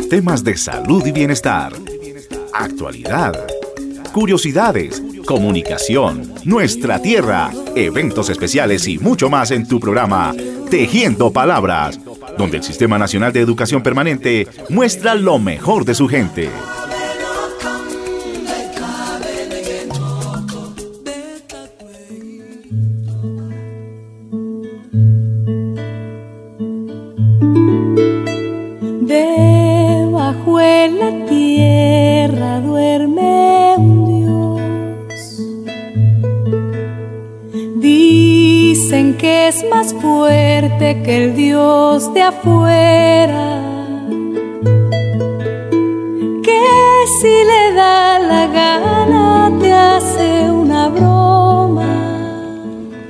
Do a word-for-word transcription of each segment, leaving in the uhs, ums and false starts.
temas de salud y bienestar, actualidad, curiosidades, comunicación, nuestra tierra, eventos especiales y mucho más en tu programa Tejiendo Palabras, donde el Sistema Nacional de Educación Permanente muestra lo mejor de su gente. Debajo en la tierra duerme un Dios. Dicen que es más fuerte que el Dios de afuera, que si le da la gana te hace una broma.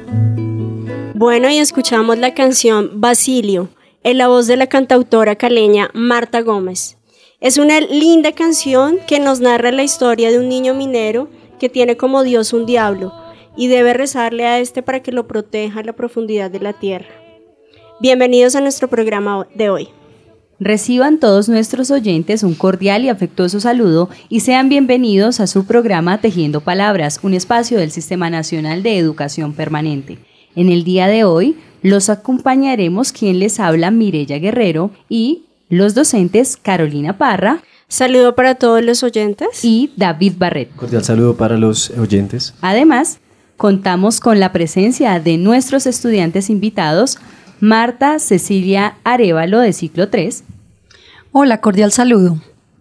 Bueno, y escuchamos la canción Basilio, en la voz de la cantautora caleña Marta Gómez. Es una linda canción que nos narra la historia de un niño minero que tiene como Dios un diablo y debe rezarle a este para que lo proteja en la profundidad de la tierra. Bienvenidos a nuestro programa de hoy. Reciban todos nuestros oyentes un cordial y afectuoso saludo y sean bienvenidos a su programa Tejiendo Palabras, un espacio del Sistema Nacional de Educación Permanente. En el día de hoy los acompañaremos quien les habla, Mireya Guerrero, y los docentes Carolina Parra. Saludo para todos los oyentes. Y David Barret. Cordial saludo para los oyentes. Además, contamos con la presencia de nuestros estudiantes invitados, Marta Cecilia Arévalo de ciclo tres. Hola, cordial saludo.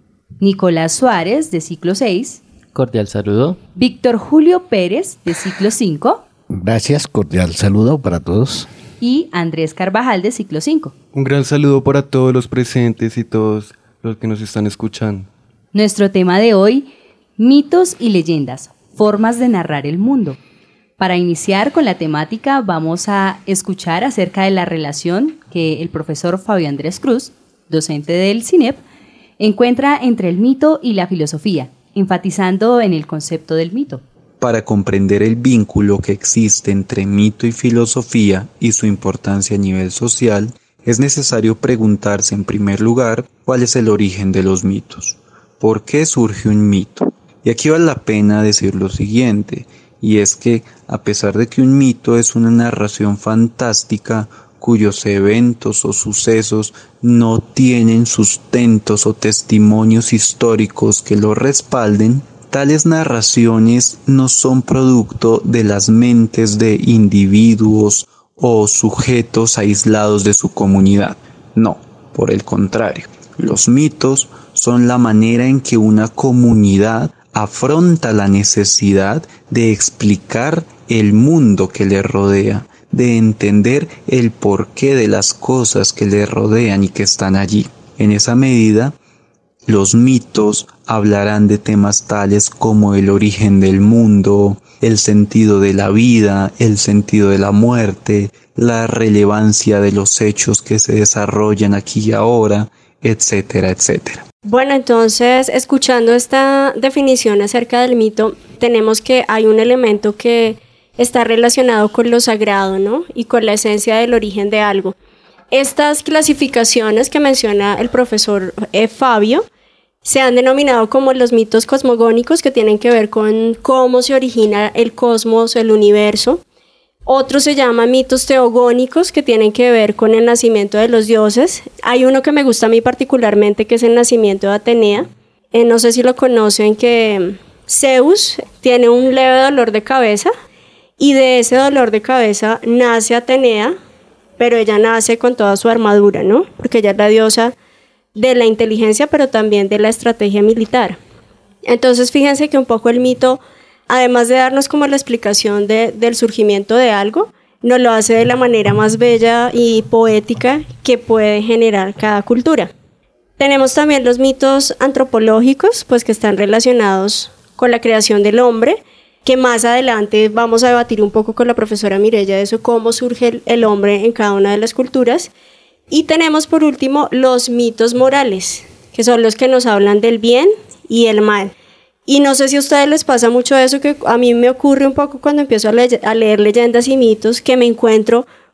Nicolás Suárez de ciclo seis. Cordial saludo. Víctor Julio Pérez de ciclo cinco. Gracias, cordial saludo para todos. Y Andrés Carvajal de ciclo cinco. Un gran saludo para todos los presentes y todos los que nos están escuchando. Nuestro tema de hoy, mitos y leyendas, formas de narrar el mundo. Para iniciar con la temática vamos a escuchar acerca de la relación que el profesor Fabio Andrés Cruz, docente del CINEP, encuentra entre el mito y la filosofía, enfatizando en el concepto del mito. Para comprender el vínculo que existe entre mito y filosofía y su importancia a nivel social, es necesario preguntarse en primer lugar cuál es el origen de los mitos. ¿Por qué surge un mito? Y aquí vale la pena decir lo siguiente, y es que a pesar de que un mito es una narración fantástica cuyos eventos o sucesos no tienen sustentos o testimonios históricos que lo respalden, tales narraciones no son producto de las mentes de individuos o sujetos aislados de su comunidad. No, por el contrario, los mitos son la manera en que una comunidad afronta la necesidad de explicar el mundo que le rodea, de entender el porqué de las cosas que le rodean y que están allí. En esa medida, los mitos hablarán de temas tales como el origen del mundo, el sentido de la vida, el sentido de la muerte, la relevancia de los hechos que se desarrollan aquí y ahora, etcétera, etcétera. Bueno, entonces, escuchando esta definición acerca del mito, tenemos que hay un elemento que está relacionado con lo sagrado, ¿no? Y con la esencia del origen de algo. Estas clasificaciones que menciona el profesor eh, Fabio se han denominado como los mitos cosmogónicos, que tienen que ver con cómo se origina el cosmos, el universo. Otros se llaman mitos teogónicos, que tienen que ver con el nacimiento de los dioses. Hay uno que me gusta a mí particularmente, que es el nacimiento de Atenea. Eh, no sé si lo conocen, que Zeus tiene un leve dolor de cabeza y de ese dolor de cabeza nace Atenea, pero ella nace con toda su armadura, ¿no? Porque ella es la diosa de la inteligencia, pero también de la estrategia militar. Entonces, fíjense que un poco el mito, además de darnos como la explicación de, del surgimiento de algo, nos lo hace de la manera más bella y poética que puede generar cada cultura. Tenemos también los mitos antropológicos, pues que están relacionados con la creación del hombre, que más adelante vamos a debatir un poco con la profesora Mireya de eso, cómo surge el, el hombre en cada una de las culturas. Y tenemos por último los mitos morales, que son los que nos hablan del bien y el mal. Y no sé si a ustedes les pasa mucho eso, que a mí me ocurre un poco cuando empiezo a, le- a leer leyendas y mitos, que me encuentro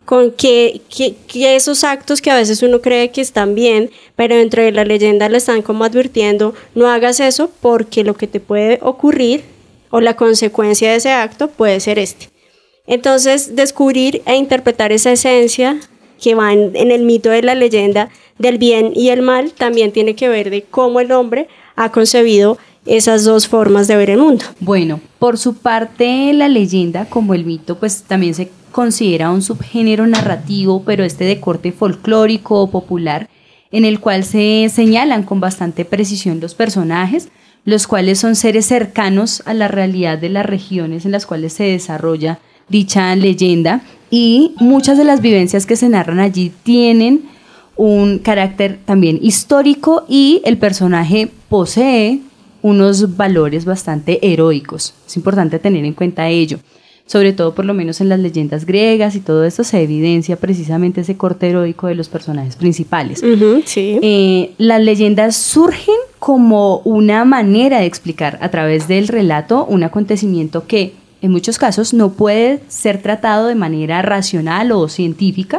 con que, que, que esos actos que a veces uno cree que están bien, pero dentro de la leyenda le están como advirtiendo, no hagas eso porque lo que te puede ocurrir o la consecuencia de ese acto puede ser este. Entonces, descubrir e interpretar esa esencia que va en, en el mito de la leyenda del bien y el mal también tiene que ver de cómo el hombre ha concebido esas dos formas de ver el mundo. Bueno, por su parte, la leyenda, como el mito, pues también se considera un subgénero narrativo, pero este de corte folclórico o popular, en el cual se señalan con bastante precisión los personajes, los cuales son seres cercanos a la realidad de las regiones en las cuales se desarrolla dicha leyenda, y muchas de las vivencias que se narran allí tienen un carácter también histórico y el personaje posee unos valores bastante heroicos. Es importante tener en cuenta ello. Sobre todo, por lo menos en las leyendas griegas y todo esto, se evidencia precisamente ese corte heroico de los personajes principales. Uh-huh, sí. Eh, las leyendas surgen como una manera de explicar a través del relato un acontecimiento que en muchos casos no puede ser tratado de manera racional o científica,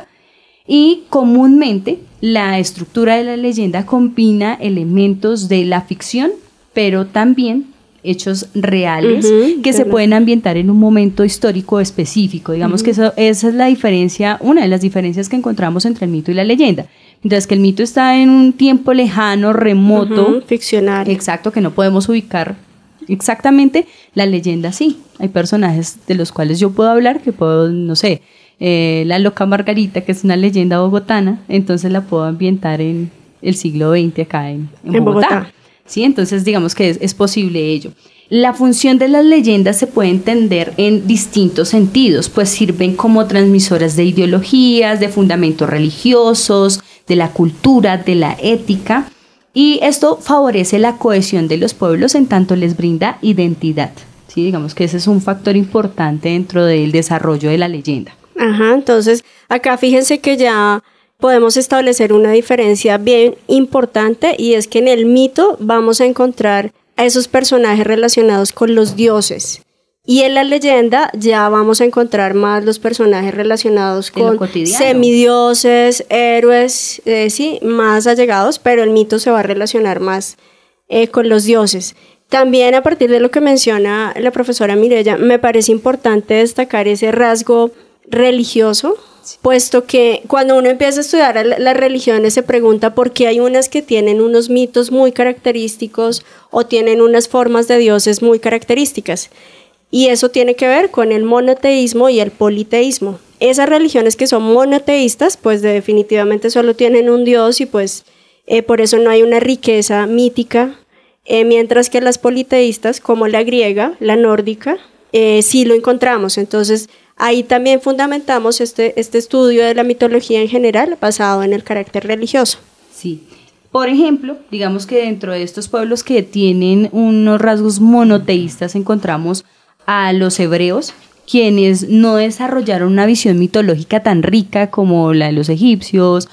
y comúnmente la estructura de la leyenda combina elementos de la ficción, pero también hechos reales uh-huh, que claro. se pueden ambientar en un momento histórico específico. Digamos uh-huh. que eso, esa es la diferencia, una de las diferencias que encontramos entre el mito y la leyenda. Mientras que el mito está en un tiempo lejano, remoto, uh-huh, ficcional. Exacto, que no podemos ubicar exactamente. La leyenda sí. Hay personajes de los cuales yo puedo hablar, que puedo, no sé, eh, la loca Margarita, que es una leyenda bogotana, entonces la puedo ambientar en el siglo veinte acá en, en, en Bogotá. Bogotá. ¿Sí? Entonces digamos que es, es posible ello. La función de las leyendas se puede entender en distintos sentidos, pues sirven como transmisoras de ideologías, de fundamentos religiosos, de la cultura, de la ética, y esto favorece la cohesión de los pueblos en tanto les brinda identidad. ¿Sí? Digamos que ese es un factor importante dentro del desarrollo de la leyenda. Ajá, entonces acá fíjense que ya podemos establecer una diferencia bien importante, y es que en el mito vamos a encontrar a esos personajes relacionados con los dioses, y en la leyenda ya vamos a encontrar más los personajes relacionados con semidioses, héroes, eh, sí, más allegados, pero el mito se va a relacionar más eh, con los dioses. También, a partir de lo que menciona la profesora Mireya, me parece importante destacar ese rasgo religioso, puesto que cuando uno empieza a estudiar las religiones se pregunta por qué hay unas que tienen unos mitos muy característicos o tienen unas formas de dioses muy características, y eso tiene que ver con el monoteísmo y el politeísmo. Esas religiones que son monoteístas pues definitivamente solo tienen un dios, y pues eh, por eso no hay una riqueza mítica, eh, mientras que las politeístas, como la griega, la nórdica, eh, sí lo encontramos. Entonces ahí también fundamentamos este, este estudio de la mitología en general basado en el carácter religioso. Sí. Por ejemplo, digamos que dentro de estos pueblos que tienen unos rasgos monoteístas encontramos a los hebreos, quienes no desarrollaron una visión mitológica tan rica como la de los egipcios,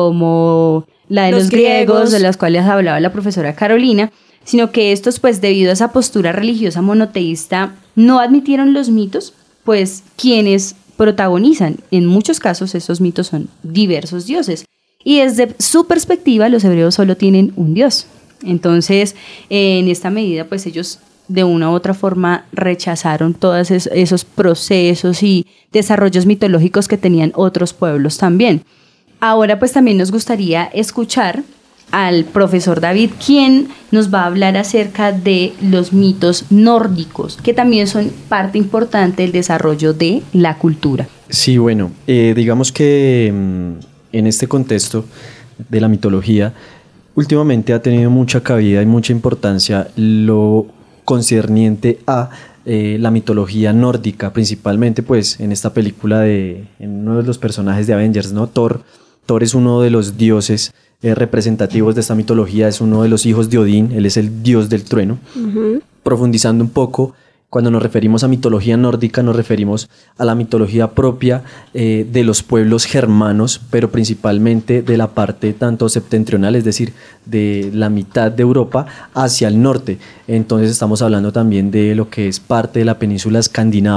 como la de los, los griegos, griegos, de las cuales hablaba la profesora Carolina, sino que estos, pues debido a esa postura religiosa monoteísta, no admitieron los mitos, pues quienes protagonizan en muchos casos esos mitos son diversos dioses, y desde su perspectiva los hebreos solo tienen un dios. Entonces en esta medida pues ellos de una u otra forma rechazaron todos esos procesos y desarrollos mitológicos que tenían otros pueblos también. Ahora pues también nos gustaría escuchar al profesor David, quien nos va a hablar acerca de los mitos nórdicos, que también son parte importante del desarrollo de la cultura. Sí, bueno, eh, digamos que mm, en este contexto de la mitología, últimamente ha tenido mucha cabida y mucha importancia lo concerniente a eh, la mitología nórdica, principalmente pues en esta película de en uno de los personajes de Avengers, ¿no? Thor. Thor es uno de los dioses eh, representativos de esta mitología, es uno de los hijos de Odín, él es el dios del trueno. Uh-huh. Profundizando un poco, cuando nos referimos a mitología nórdica, nos referimos a la mitología propia eh, de los pueblos germanos, pero principalmente de la parte tanto septentrional, es decir, de la mitad de Europa hacia el norte. Entonces estamos hablando también de lo que es parte de la península escandinava,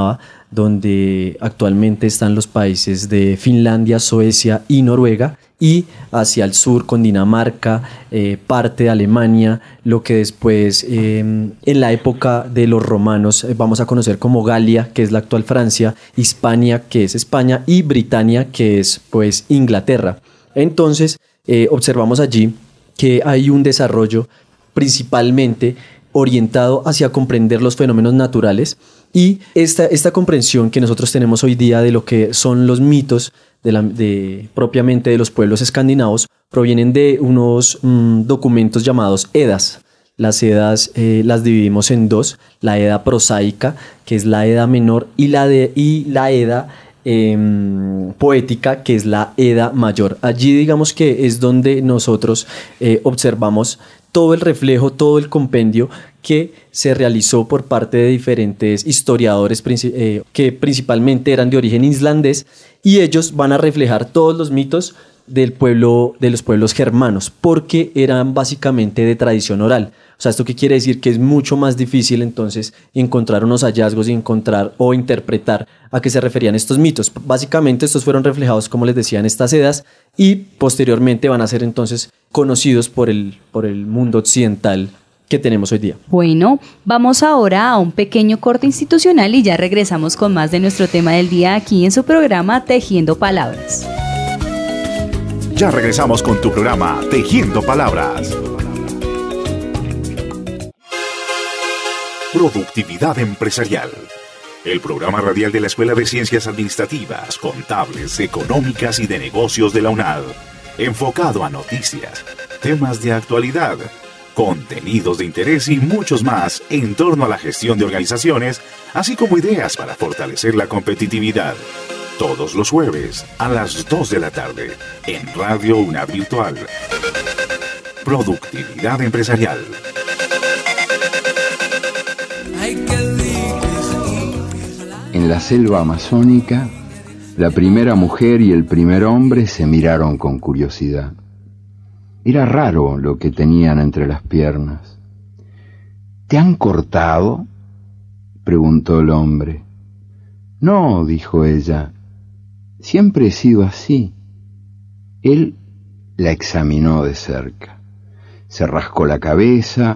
donde actualmente están los países de Finlandia, Suecia y Noruega, y hacia el sur con Dinamarca, eh, parte de Alemania, lo que después eh, en la época de los romanos eh, vamos a conocer como Galia, que es la actual Francia, Hispania, que es España, y Britania, que es pues Inglaterra. Entonces eh, observamos allí que hay un desarrollo principalmente orientado hacia comprender los fenómenos naturales, y esta, esta comprensión que nosotros tenemos hoy día de lo que son los mitos de la, de, propiamente de los pueblos escandinavos provienen de unos mmm, documentos llamados Edas. Las Edas eh, las dividimos en dos: la Edda prosaica, que es la Edda menor, y la, de, y la Edda eh, poética, que es la Edda mayor. Allí digamos que es donde nosotros eh, observamos todo el reflejo, todo el compendio que se realizó por parte de diferentes historiadores eh, que principalmente eran de origen islandés, y ellos van a reflejar todos los mitos del pueblo, de los pueblos germanos, porque eran básicamente de tradición oral. O sea, ¿esto qué quiere decir? Que es mucho más difícil entonces encontrar unos hallazgos y encontrar o interpretar a qué se referían estos mitos. Básicamente estos fueron reflejados, como les decía, en estas Edas, y posteriormente van a ser entonces conocidos por el, por el mundo occidental que tenemos hoy día. Bueno, vamos ahora a un pequeño corte institucional y ya regresamos con más de nuestro tema del día aquí en su programa Tejiendo Palabras. Ya regresamos con tu programa Tejiendo Palabras. Productividad Empresarial. El programa radial de la Escuela de Ciencias Administrativas, Contables, Económicas y de Negocios de la UNAD. Enfocado a noticias, temas de actualidad, contenidos de interés y muchos más en torno a la gestión de organizaciones, así como ideas para fortalecer la competitividad. Todos los jueves a las dos de la tarde en Radio UNAD Virtual. Productividad Empresarial. En la selva amazónica, la primera mujer y el primer hombre se miraron con curiosidad. Era raro lo que tenían entre las piernas. ¿Te han cortado?, preguntó el hombre. No, dijo ella, siempre he sido así. Él la examinó de cerca. Se rascó la cabeza.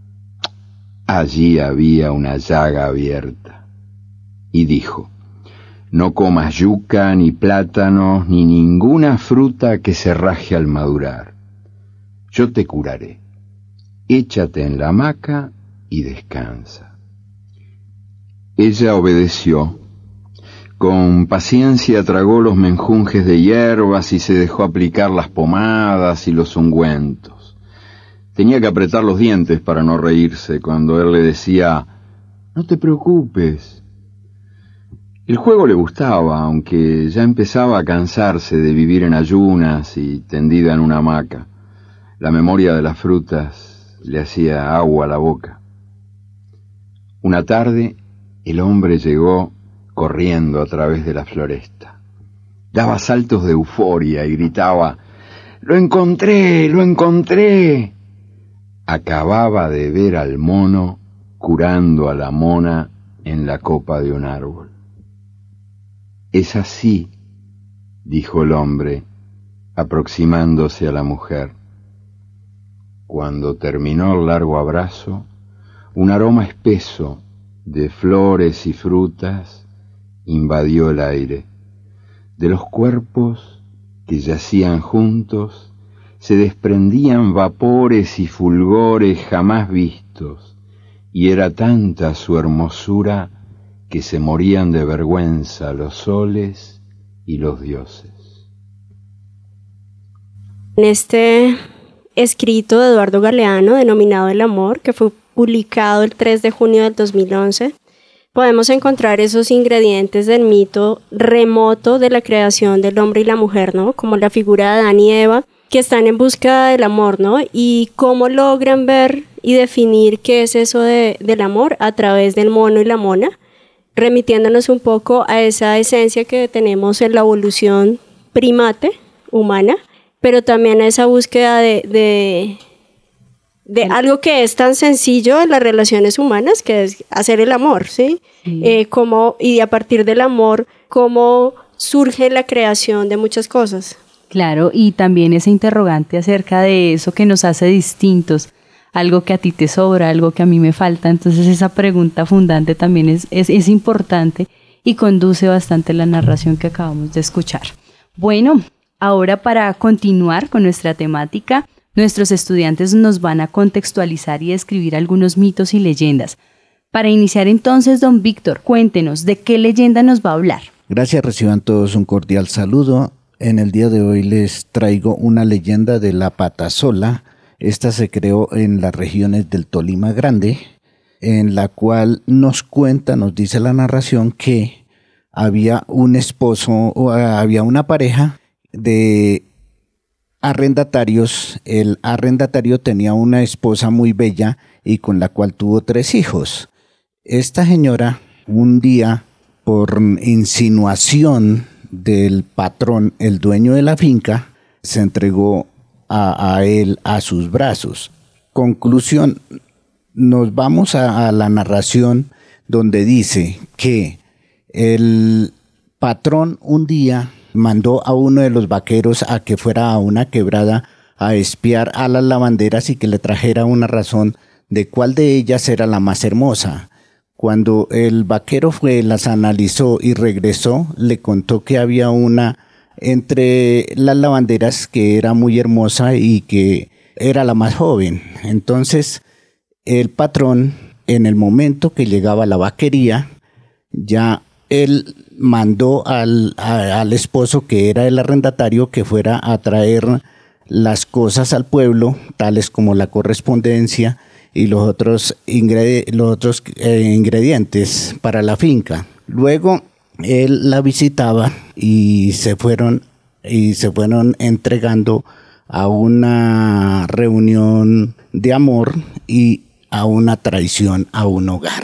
Allí había una llaga abierta. Y dijo, no comas yuca, ni plátanos, ni ninguna fruta que se raje al madurar. Yo te curaré. Échate en la hamaca y descansa. Ella obedeció. Con paciencia tragó los menjunjes de hierbas y se dejó aplicar las pomadas y los ungüentos. Tenía que apretar los dientes para no reírse cuando él le decía, no te preocupes. El juego le gustaba, aunque ya empezaba a cansarse de vivir en ayunas y tendida en una hamaca. La memoria de las frutas le hacía agua a la boca. Una tarde, el hombre llegó corriendo a través de la floresta. Daba saltos de euforia y gritaba, ¡lo encontré! ¡Lo encontré! Acababa de ver al mono curando a la mona en la copa de un árbol. Es así, dijo el hombre, aproximándose a la mujer. Cuando terminó el largo abrazo, un aroma espeso de flores y frutas invadió el aire. De los cuerpos que yacían juntos se desprendían vapores y fulgores jamás vistos, y era tanta su hermosura que se morían de vergüenza los soles y los dioses. En este escrito de Eduardo Galeano, denominado El Amor, que fue publicado el tres de junio del dos mil once, podemos encontrar esos ingredientes del mito remoto de la creación del hombre y la mujer, ¿no? Como la figura de Adán y Eva, que están en búsqueda del amor, ¿no? Y cómo logran ver y definir qué es eso de, del amor a través del mono y la mona, remitiéndonos un poco a esa esencia que tenemos en la evolución primate humana, pero también a esa búsqueda de, de, de algo que es tan sencillo en las relaciones humanas, que es hacer el amor, ¿sí? sí. Eh, como, y a partir del amor, cómo surge la creación de muchas cosas. Claro, y también ese interrogante acerca de eso que nos hace distintos, algo que a ti te sobra, algo que a mí me falta. Entonces esa pregunta fundante también es, es, es importante y conduce bastante la narración que acabamos de escuchar. Bueno, ahora para continuar con nuestra temática, nuestros estudiantes nos van a contextualizar y describir algunos mitos y leyendas. Para iniciar entonces, don Víctor, cuéntenos, ¿de qué leyenda nos va a hablar? Gracias, reciban todos un cordial saludo. En el día de hoy les traigo una leyenda de la Patasola. Esta se creó en las regiones del Tolima Grande, en la cual nos cuenta, nos dice la narración, que había un esposo, o había una pareja de arrendatarios. El arrendatario tenía una esposa muy bella y con la cual tuvo tres hijos. Esta señora, un día, por insinuación del patrón, el dueño de la finca, se entregó a, a él a sus brazos. Conclusión, nos vamos a, a la narración donde dice que el patrón un día mandó a uno de los vaqueros a que fuera a una quebrada a espiar a las lavanderas y que le trajera una razón de cuál de ellas era la más hermosa. Cuando el vaquero fue, las analizó y regresó, le contó que había una entre las lavanderas que era muy hermosa y que era la más joven. Entonces el patrón, en el momento que llegaba a la vaquería, ya él mandó al, a, al esposo, que era el arrendatario, que fuera a traer las cosas al pueblo, tales como la correspondencia y los otros, ingredi- los otros eh, ingredientes para la finca. Luego él la visitaba y se fueron, y se fueron entregando a una reunión de amor y a una traición a un hogar.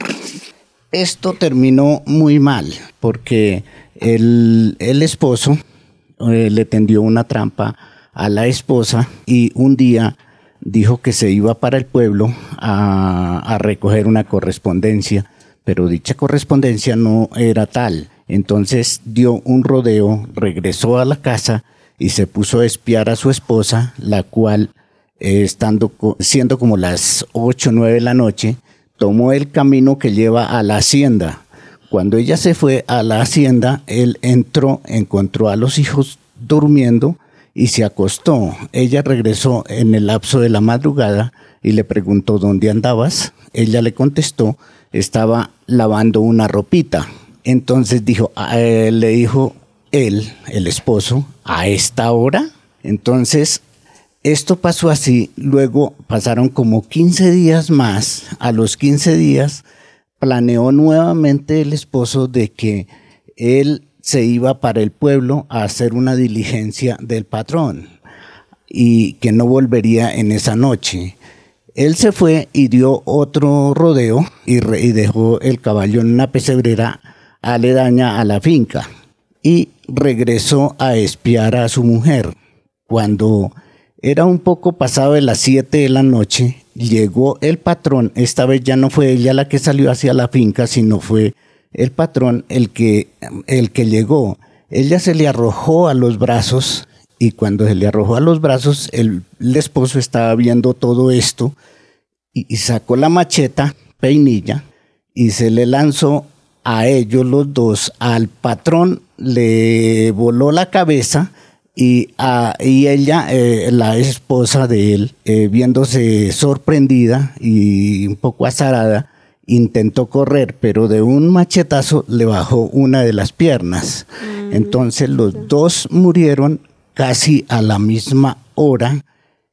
Esto terminó muy mal porque el, el esposo eh, le tendió una trampa a la esposa y un día dijo que se iba para el pueblo a, a recoger una correspondencia, pero dicha correspondencia no era tal. Entonces dio un rodeo, regresó a la casa y se puso a espiar a su esposa, la cual, eh, estando siendo como las ocho o nueve de la noche, tomó el camino que lleva a la hacienda. Cuando ella se fue a la hacienda, él entró, encontró a los hijos durmiendo y se acostó. Ella regresó en el lapso de la madrugada y le preguntó ¿dónde andabas? Ella le contestó, estaba lavando una ropita. Entonces dijo, eh, le dijo él, el esposo, ¿a esta hora? Entonces esto pasó así, luego pasaron como quince días más. A los quince días planeó nuevamente el esposo de que él se iba para el pueblo a hacer una diligencia del patrón y que no volvería en esa noche. Él se fue y dio otro rodeo y, re, y dejó el caballo en una pesebrera aledaña a la finca y regresó a espiar a su mujer. Cuando era un poco pasado de las siete de la noche, llegó el patrón. Esta vez ya no fue ella la que salió hacia la finca, sino fue el patrón el que, el que llegó. Ella se le arrojó a los brazos y cuando se le arrojó a los brazos, el, el esposo estaba viendo todo esto y, y sacó la macheta, peinilla, y se le lanzó a ellos los dos. Al patrón le voló la cabeza. Y, a, y ella, eh, la esposa de él, eh, viéndose sorprendida y un poco azarada, intentó correr, pero de un machetazo le bajó una de las piernas. Mm. Entonces los dos murieron casi a la misma hora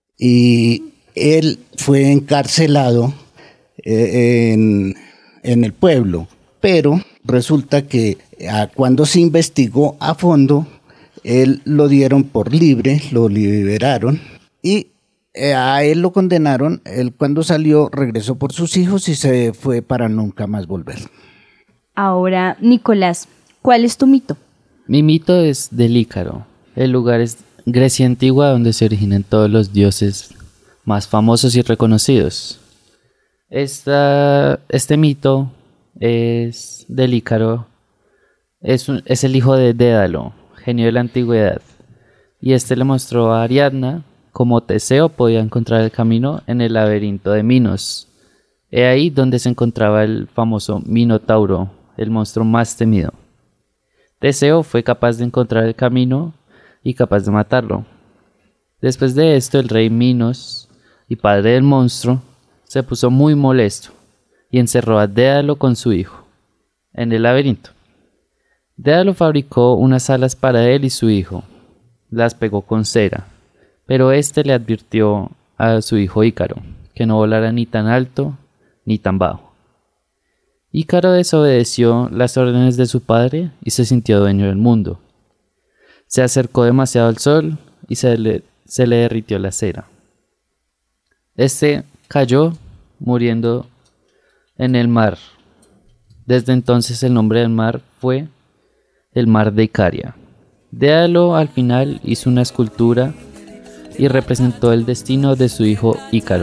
y él fue encarcelado eh, en, en el pueblo. Pero resulta que a, cuando se investigó a fondo, él lo dieron por libre, lo liberaron y eh, a él lo condenaron. Él cuando salió regresó por sus hijos y se fue para nunca más volver. Ahora, Nicolás, ¿cuál es tu mito? Mi mito es del Ícaro. El lugar es Grecia antigua donde se originan todos los dioses más famosos y reconocidos. Esta, este mito es del Ícaro, es, un, es el hijo de Dédalo, genio de la antigüedad, y este le mostró a Ariadna cómo Teseo podía encontrar el camino en el laberinto de Minos. He ahí donde se encontraba el famoso Minotauro, el monstruo más temido. Teseo fue capaz de encontrar el camino y capaz de matarlo. Después de esto, el rey Minos y padre del monstruo se puso muy molesto y encerró a Dédalo con su hijo en el laberinto. Dédalo fabricó unas alas para él y su hijo, las pegó con cera, pero éste le advirtió a su hijo Ícaro que no volara ni tan alto ni tan bajo. Ícaro desobedeció las órdenes de su padre y se sintió dueño del mundo. Se acercó demasiado al sol y se le, se le derritió la cera. Este cayó muriendo en el mar. Desde entonces el nombre del mar fue el mar de Icaria. Dédalo al final hizo una escultura y representó el destino de su hijo Ícaro.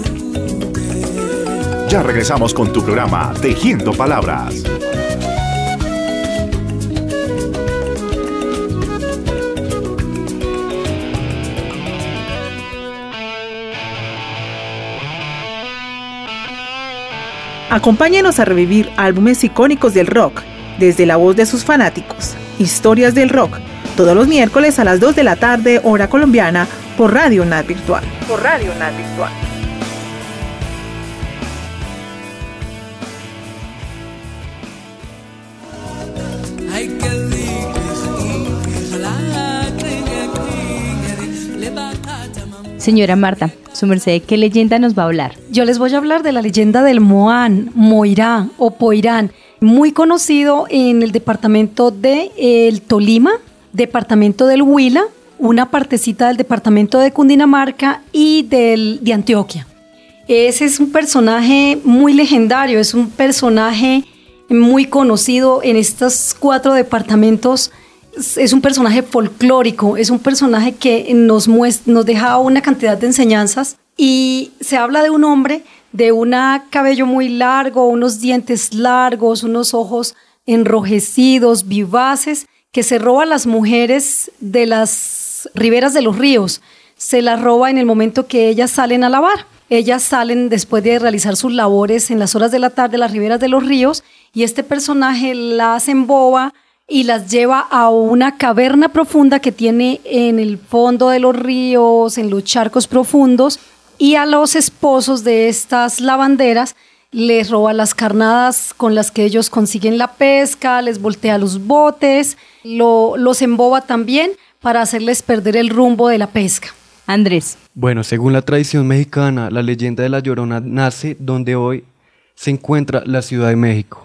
Ya regresamos con tu programa Tejiendo Palabras. Acompáñenos a revivir álbumes icónicos del rock, desde la voz de sus fanáticos. Historias del rock, todos los miércoles a las dos de la tarde, hora colombiana, por Radio N A T Virtual. Por Radio N A T Virtual. Señora Marta, su merced, ¿qué leyenda nos va a hablar? Yo les voy a hablar de la leyenda del Moán, Moirá o Poirán, muy conocido en el departamento de el Tolima, departamento del Huila, una partecita del departamento de Cundinamarca y del, de Antioquia. Ese es un personaje muy legendario, es un personaje muy conocido en estos cuatro departamentos. Es un personaje folclórico, es un personaje que nos, muestra, nos deja una cantidad de enseñanzas, y se habla de un hombre de un cabello muy largo, unos dientes largos, unos ojos enrojecidos, vivaces, que se roba a las mujeres de las riberas de los ríos. Se las roba en el momento que ellas salen a lavar. Ellas salen después de realizar sus labores en las horas de la tarde a las riberas de los ríos, y este personaje las emboba y las lleva a una caverna profunda que tiene en el fondo de los ríos, en los charcos profundos, y a los esposos de estas lavanderas les roba las carnadas con las que ellos consiguen la pesca, les voltea los botes, lo, los emboba también para hacerles perder el rumbo de la pesca. Andrés. Bueno, según la tradición mexicana, la leyenda de La Llorona nace donde hoy se encuentra la Ciudad de México.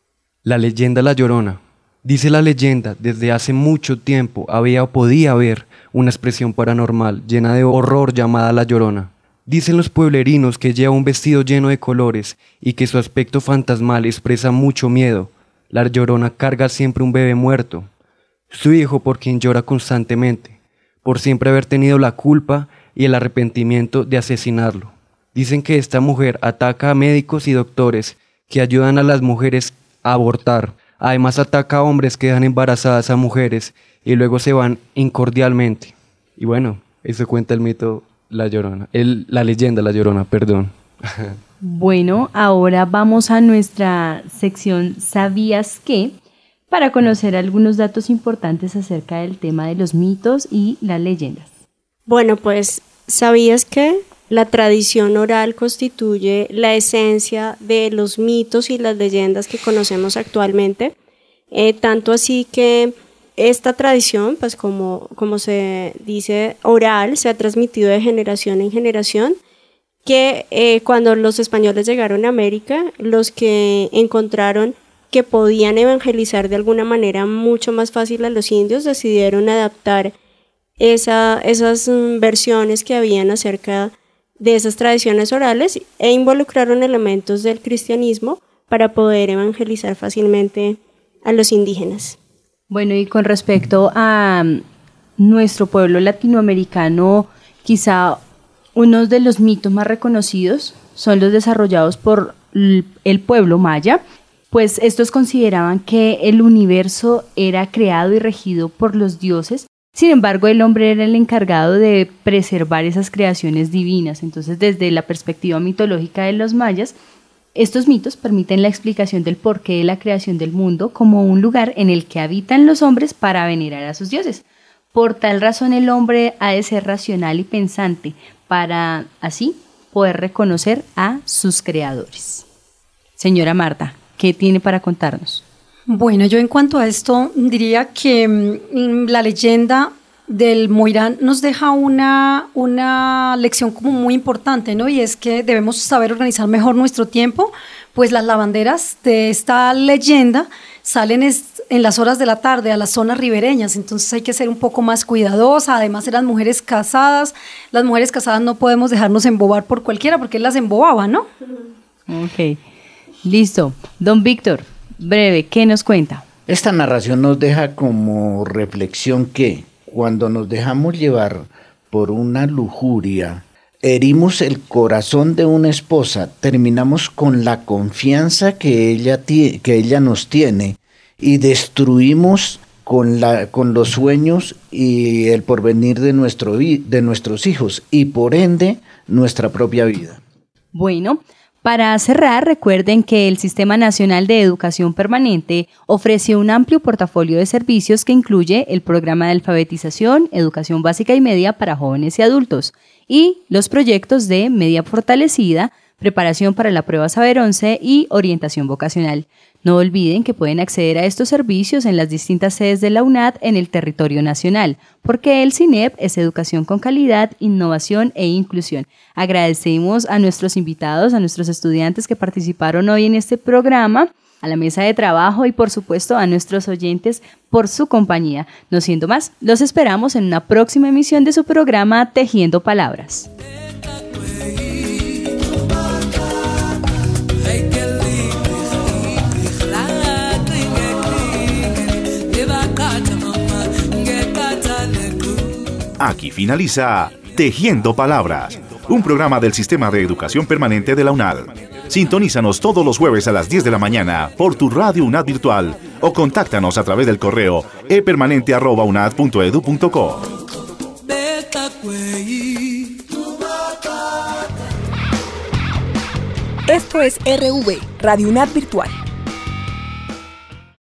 La leyenda La Llorona. Dice la leyenda, desde hace mucho tiempo había o podía haber una expresión paranormal llena de horror llamada La Llorona. Dicen los pueblerinos que lleva un vestido lleno de colores y que su aspecto fantasmal expresa mucho miedo. La Llorona carga siempre un bebé muerto, su hijo por quien llora constantemente, por siempre haber tenido la culpa y el arrepentimiento de asesinarlo. Dicen que esta mujer ataca a médicos y doctores que ayudan a las mujeres a abortar. Además ataca a hombres que dejan embarazadas a mujeres y luego se van incordialmente. Y bueno, eso cuenta el mito La Llorona, el, la leyenda La Llorona, perdón. Bueno, ahora vamos a nuestra sección ¿Sabías qué? Para conocer algunos datos importantes acerca del tema de los mitos y las leyendas. Bueno, pues, ¿sabías que la tradición oral constituye la esencia de los mitos y las leyendas que conocemos actualmente? Eh, tanto así que esta tradición, pues como, como se dice, oral, se ha transmitido de generación en generación, que eh, cuando los españoles llegaron a América, los que encontraron que podían evangelizar de alguna manera mucho más fácil a los indios, decidieron adaptar esa, esas mm, versiones que habían acerca de esas tradiciones orales e involucraron elementos del cristianismo para poder evangelizar fácilmente a los indígenas. Bueno, y con respecto a nuestro pueblo latinoamericano, quizá Uno de los mitos más reconocidos son los desarrollados por el pueblo maya, pues estos consideraban que el universo era creado y regido por los dioses. Sin embargo, el hombre era el encargado de preservar esas creaciones divinas. Entonces, desde la perspectiva mitológica de los mayas, estos mitos permiten la explicación del porqué de la creación del mundo como un lugar en el que habitan los hombres para venerar a sus dioses. Por tal razón, el hombre ha de ser racional y pensante para, así, poder reconocer a sus creadores. Señora Marta, ¿qué tiene para contarnos? Bueno, yo en cuanto a esto diría que mmm, la leyenda del Moirán nos deja una, una lección como muy importante, ¿no? Y es que debemos saber organizar mejor nuestro tiempo, pues las lavanderas de esta leyenda salen en las horas de la tarde a las zonas ribereñas, entonces hay que ser un poco más cuidadosa. Además, eran mujeres casadas, las mujeres casadas no podemos dejarnos embobar por cualquiera porque él las embobaba, ¿no? Ok, listo. Don Víctor, breve, ¿qué nos cuenta? Esta narración nos deja como reflexión que cuando nos dejamos llevar por una lujuria, herimos el corazón de una esposa, terminamos con la confianza que ella, que ella nos tiene y destruimos con, la, con los sueños y el porvenir de, nuestro, de nuestros hijos y por ende nuestra propia vida. Bueno, para cerrar, recuerden que el Sistema Nacional de Educación Permanente ofrece un amplio portafolio de servicios que incluye el programa de alfabetización, educación básica y media para jóvenes y adultos, y los proyectos de media fortalecida, preparación para la prueba Saber once y orientación vocacional. No olviden que pueden acceder a estos servicios en las distintas sedes de la U N A D en el territorio nacional, porque el CINEP es educación con calidad, innovación e inclusión. Agradecemos a nuestros invitados, a nuestros estudiantes que participaron hoy en este programa, a la mesa de trabajo y por supuesto a nuestros oyentes por su compañía. No siendo más, los esperamos en una próxima emisión de su programa Tejiendo Palabras. Aquí finaliza Tejiendo Palabras, un programa del Sistema de Educación Permanente de la U N A D. Sintonízanos todos los jueves a las diez de la mañana por tu radio U N A D virtual o contáctanos a través del correo e permanente arroba unad punto edu punto co. Esto es R V, Radio U N A D virtual.